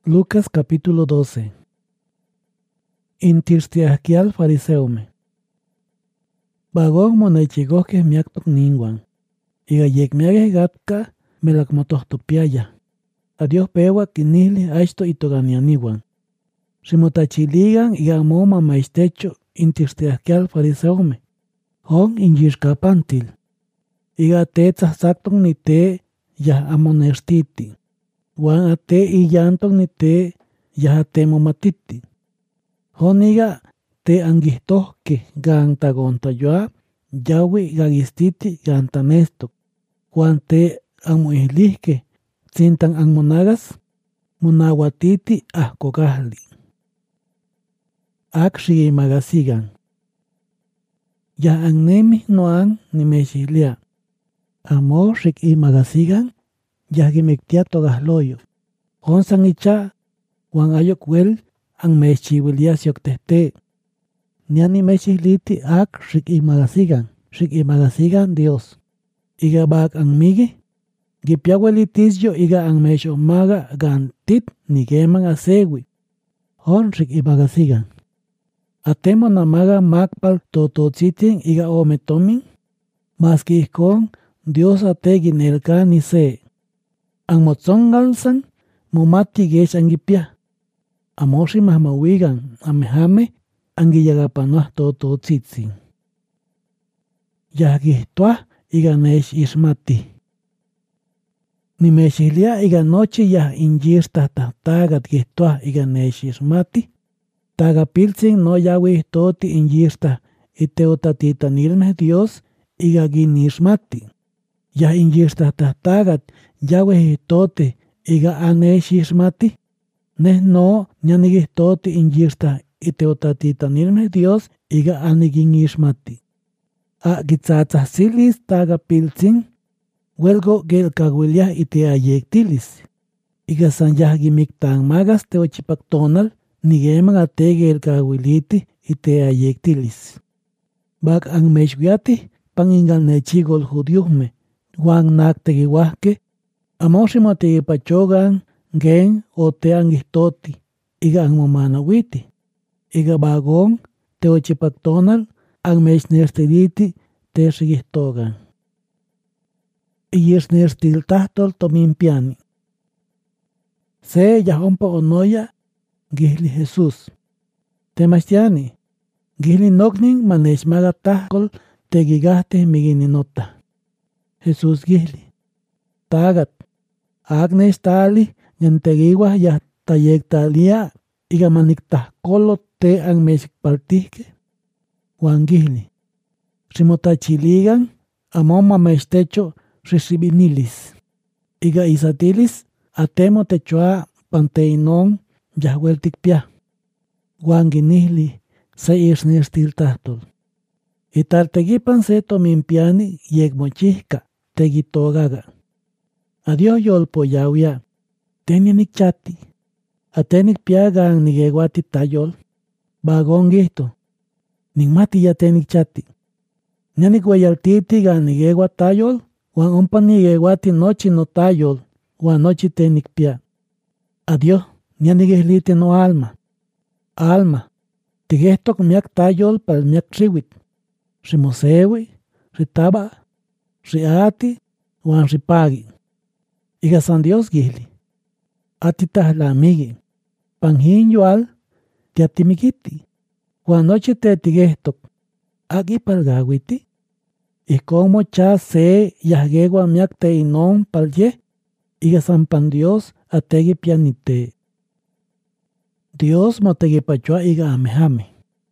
Lucas capítulo 12. Intirstiasquial fariseume. Bagón monaichigohkeh miaktok ninguan. Iga yekmiageh gatka melakmotohtopiaya. Adios pewa kinihli achto itoganianiwan. Ximotachiligan iga moma maistecho intirstiasquial fariseume. Hon inyixkapantil. Iga tetzahsaktok ni te yah amonestiti. Wan ate iyantok ni te yahate momatiti. Honiga te angihtohke gantagontayoa yawi gagistiti gantanestok. Juan te amuihlihke tzintan angmonagas munawatiti ahkogahli. Akshi magasigan. Ya angnemi noan nimeshihlia. Amo shik magasigan yahgimiktia togahloyo. Honsan icha wan ayok wel ang meschiwilia siyoktehte. Niani meshihliti ak shik magasigan Dios. Iga bak ang migi gipiawelitisyo iga ang mesho maga gantit nigeman asewi. Hon shik magasigan. Atemo namaga makpal tototzitin iga ometomin. Maski ihkon Dios ate ginelka ni se. Ang motzongalsan mumati gesh angipia. Amoshi mahmawigan amehame angiyagapanuah tototzitzin. Yahgihtuah iga nesh ismati. Nimeshihlia iga nochi yah inyirstah tahtagat gihtuah iga nesh ismati. Tagapiltzin no yawih toti inyirstah iteotatitanilmeh Dios iga ginishmati. Yah inyirstah tahtagat yawih tote iga aneshishmati. Neh no nyanigihtote inyirstah iteotatitanilmeh Dios iga aniginishmati. A gitzatzahsilis tagapiltzin huelgo gelkagwiliah iteayektilis. Iga san yahgimiktan magas teochipaktonal nigeman ate gelkagwiliti iteayektilis. Bak ang meshwiati pangingal nechigol judiuhme. Juan naktegiwahke amoshimo tegipachogan gen o te angihtoti iga ang momanawiti. Iga bagong teochipaktonal ang meshnerstiliti te shigihtogan. Iyishnerstiltahtol tomimpiani. Se yahompa onoya gihli Jesus. Temastiani. Gihli nognin maneshmagatahkol tegigahte migininota. Jesus gihli. Tagat. Agnes tali nyantegiwah yah tayektalia iga maniktahkolot te ang meshikpaltihke. Juan gihli. Shimotachiligan amoma mestecho shishibinilis. Iga isatilis atemo techoa panteinon yahweltikpia. Juan ginihli se ishnerstiltahtol. Itartegipan se tomimpiani yegmochihka tegitogaga. Adios yolpo yawia. Tenianik chati. Atenik piagan nigewati tayol. Bagong gihto. Ningmati ya tenik chati. Nyanik wayaltiti gan nigewa tayol. Wan ompa nigewati nochi no tayol. Wan nochi tenik pia. Adios. Nyanigihliti no alma. Alma. Tigehtok miak tayol pal miak riwit. Rimosewi. Ritaba. Riati. Wan ripagi. Iga san Dios gihli. Atitahla amigi. Panghin yual. Tiatimikiti. Juan noche te tigehtok. Agi palgawiti. Ikomo cha se yahgewa miak te inon palye. Iga san pan Dios ategi pianite. Dios motegipachua iga amehame.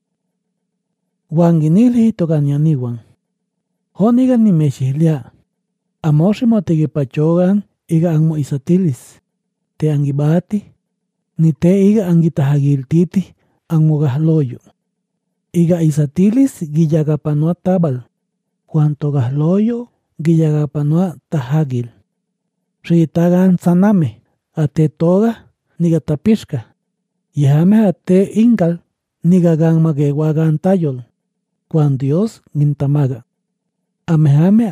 Juan ginilhi hitoganianiwan. Honiga nimeshihlia. Amoshi motegipachogan iga ang moisatilis. Te angibati. Ni te iga angitahagiltiti ang mogahloyo. Iga isatilis giyagapanua tabal. Cuanto gahloyo giyagapanua tahagil. Ritagan saname. Ate toga nigatapishka. Yahame ate ingal nigagang magewagan tayol. Cuan Dios gintamaga. Amehame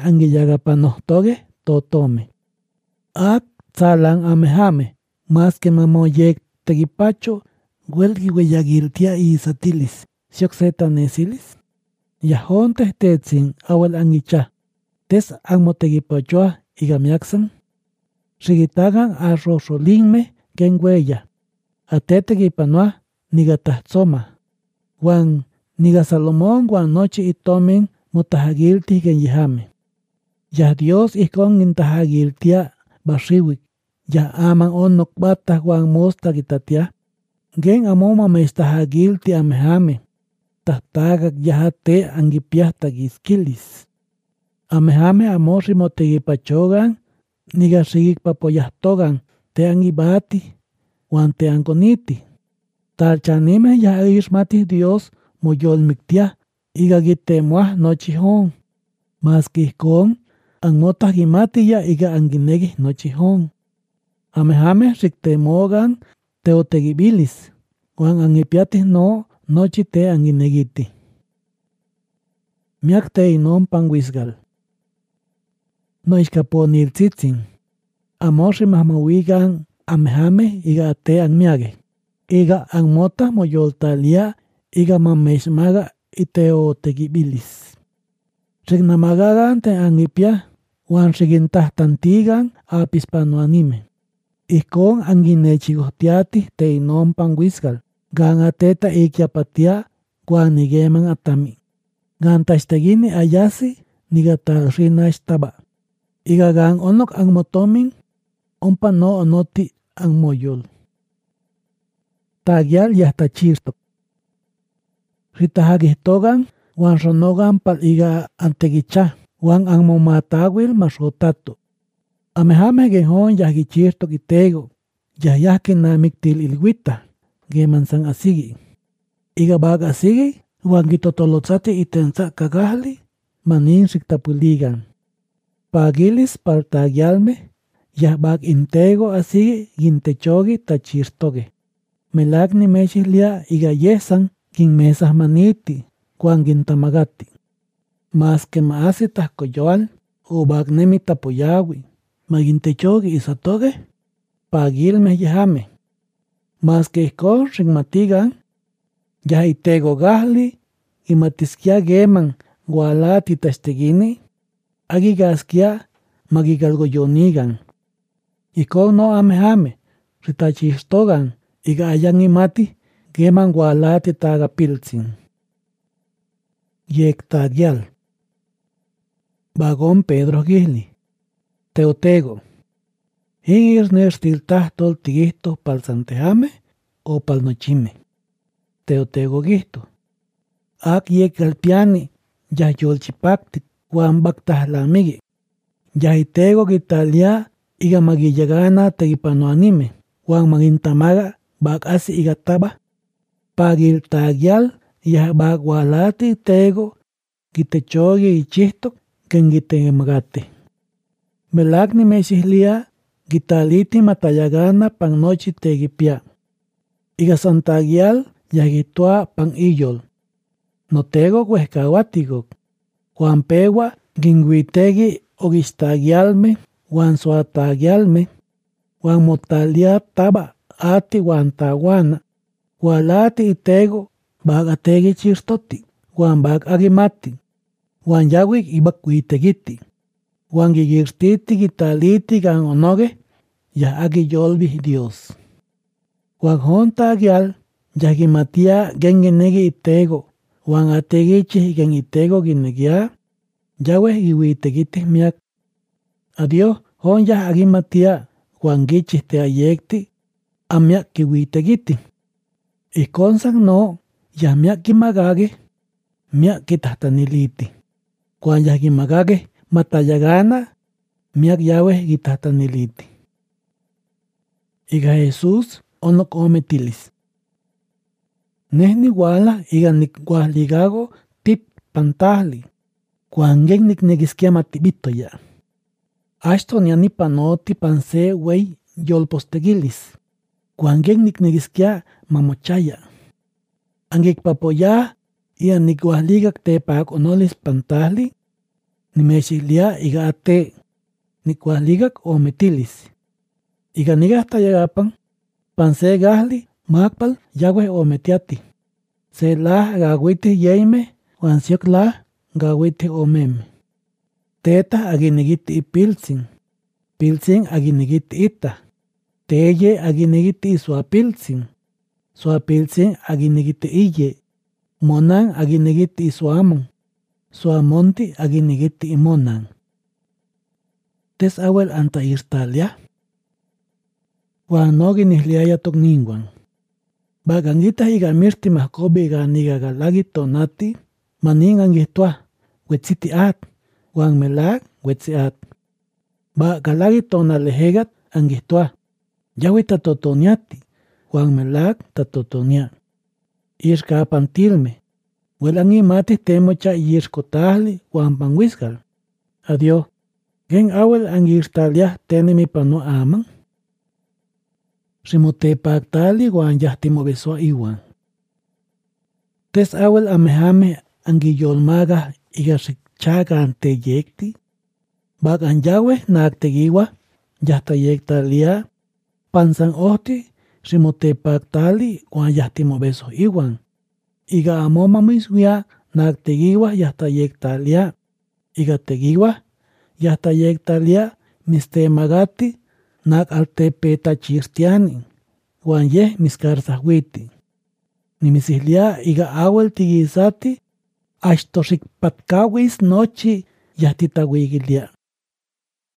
angiyagapanohtoge totome. Ak tsalang amehame. Mas que mamoyek tegipacho, huelgi weyagiltia isatilis, sioxetanesilis. Yajonte tetzin awal angicha, tes angmotegipachoa igamiaxan. Sigitagan arrosolinme gengueya, atetegipanoa nigatahtzoma. Juan niga Salomón guan noche itomen mutahagilti genyihame. Ya Dios ikon intahagiltia bashiwik. Ya aman onok batah guan mosta gitatia. Gen amoma mestahagilti amehame. Tahtagak yahate angipiahta giskilis. Amehame amosi motegipachogan niga sigik papoyahtogan te angibati guan te angoniti. Talchanime ya ismati Dios moyolmiktia iga gitemuah nochihon. Mas kihkon ang motah gimati ya iga anginegi nochihon. Amehame siktemogan teotegibilis. Guan angipiatih no nochi te anginegiti. Miak te inon panguisgal. No iskaponil tzitzin. Amosi mahmawigan amehame iga te angmiage. Iga ang mota moyoltalia iga mamesmaga iteo tegibilis. Signamagagan te angipia, wan sigintah tantigan apispanuanime. Ikon anginechigotiati te inon panguisgal. Gan ateta ikiapatia guan nigeman atami. Gan tastegini ayasi nigatal rinashtaba. Iga gan onok ang motomin, ompa no onoti ang moyol. Tagyal yahtachirtok. Ritahagihtogan, wan sonogan pal iga antegicha, wan ang momatawil masotato. Amehame gehon yagichirtok itego, yahyakin namiktil ilwita, gemansang asigi. Iga baga asigi, wan gitotolotsati itensa kagahli, manin siktapuligan. Pagilis pal tagyalme, yahbag intego asigi gintechogi tachirtoge. Melagni mechihlia iga yesan kin mesas maniti, kuan gintamagati. Mas que maasi tahkoyoal, o bagnemi tapoyawi, magintechogi isatoge, pagilme yahame. Mas que ikon ringmatigan, yahitego gahli, imatiskia geman gualati tastegini, agigaskia magigalgoyonigan. Ikon no amehame, ritachihtogan, iga ayang imati, geman gualati tagapilzin. Yek tagyal. Bagón Pedro Gihli. Teotego. Hingir nestiltah tol tigihto pal santehame o pal nochime. Teotego gihto. Ak yek galpiani, yah yolchipaktik, guan baktah lamigi. Yahitego gitalia, iga magiyagana tegipanoanime, guan magintamaga, bag asi igataba, pagil tagyal, yah bag walati tego, gitechogi ichihtok, ken gitengemagate. Melagni mesihlia, gitaliti matayagana pang nochi tegipia. Iga santagyal, yah gitua pang iyol. Notego huescawatigok, Juan pewa ginguitegi ogistagyalme, Juan suatagyalme, Juan motalia taba, ati wan tawana, walati itego, bag ategi chirtoti, wan bag agimati, wan yawik ibakuitegiti, wan gigirtiti gitaliti gan onoge, ya agi yolbi Dios. Wan honta agial, ya gimatia gengenegi itego, wan ategichi gen itego ginegia, yawe giwitegiti miak. Adios, hon ya agimatia, wan gichis te ayekti, amyak kiwitegiti. Ikonsan no, ya miak kimagage, miak kitahtaniliti. Kwan ya kimagage, matayagana, miak yawe kitahtaniliti. Iga Jesus, onok ometilis. Nehni wala iga nikwahligago tip pantahli. Kwan gen niknegiskia matibito ya. Ashton ya nipanoti panse wey yolpostegilis. Kwan gen niknegiskia mamochaya. Angik papoya iya nikwahligak te pak onolis pantahli. Nimesihlia iga ate nikwahligak ometilis. Iga nigah tayagapang panse gahli makpal yahweh ometiati. Se la gawiti yeime wan siok la gawiti omeme. Teta aginigiti ipilsin. Pilsin aginigiti ita. Teye aginigiti isuapilsin. Suapilsin aginigiti iye. Monan aginigiti isuamon. Suamonti aginigiti imonan. Tes awel anta irtalia. Wan no ginihliaya tokninguan. Bagangita higamirti mahkobi ganiga galagi tonati. Maningan gihtua. Wetsiti at. Wan melag wetsi at. Ba galagi tonalehegat angihtua. Yawita totoniati. Wan melag tatotonia. Irka pantilme. Welangi mati temocha yirskotahli wan panwisgal. Adiós. Gen awel angirtalia tenemi pano aman. Rimotepactali wan yahtimo besua iwan. Tes awel amehame angiyolmaga igasikchaga ante yekti. Bag anyawe naktegiwa yahtayektalia. Pansan ohti rimotepactali wan yahtimo beso iwan. Iga amoma miswia naktegiwa yahtayektalia. Iga tegiwa yahtayektalia mistemagati nak altepeta chirtiani. Wan ye miskarsahwiti. Nimisihlia iga awel tigisati. Ashtorik patkawis nochi yahtitawigilia.